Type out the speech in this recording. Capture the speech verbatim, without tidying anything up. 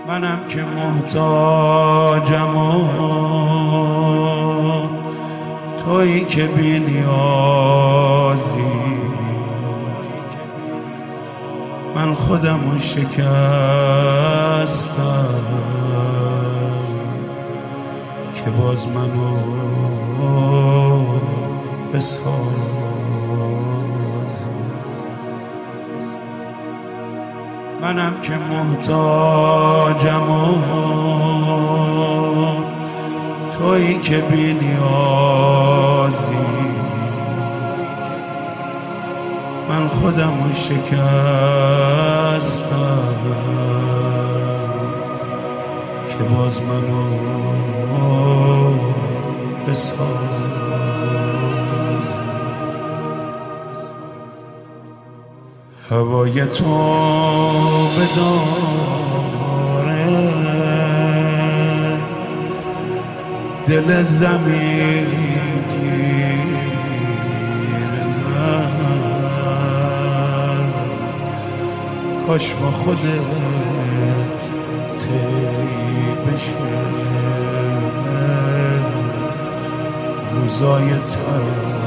منم که محتاجم و تویی که بی نیازی. من خودمو شکستم که باز منو بساز. منم که محتاجم و تویی که بی نیازی. من خودمو شکستم که باز منو بساز. هوای تو بداره دل زمین گیره، کاش با خودت طی بشه روزای تر.